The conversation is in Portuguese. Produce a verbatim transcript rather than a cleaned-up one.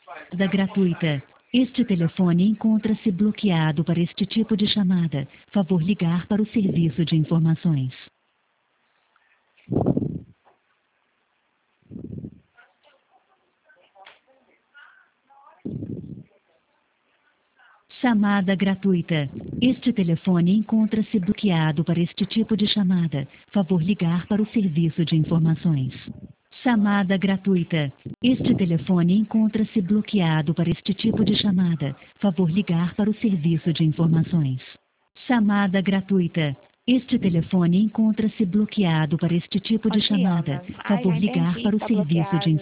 Da gratuita. Este telefone encontra-se bloqueado para este tipo de chamada. Favor ligar para o serviço de informações. Chamada gratuita. Este telefone encontra-se bloqueado para este tipo de chamada. Favor ligar para o serviço de informações. Chamada gratuita. Este telefone encontra-se bloqueado para este tipo de chamada. Favor ligar para o serviço de informações. Chamada gratuita. Este telefone encontra-se bloqueado para este tipo de Aqui, chamada. Ana. Ai, Favor já ligar entendi para que o tá serviço de bloqueado.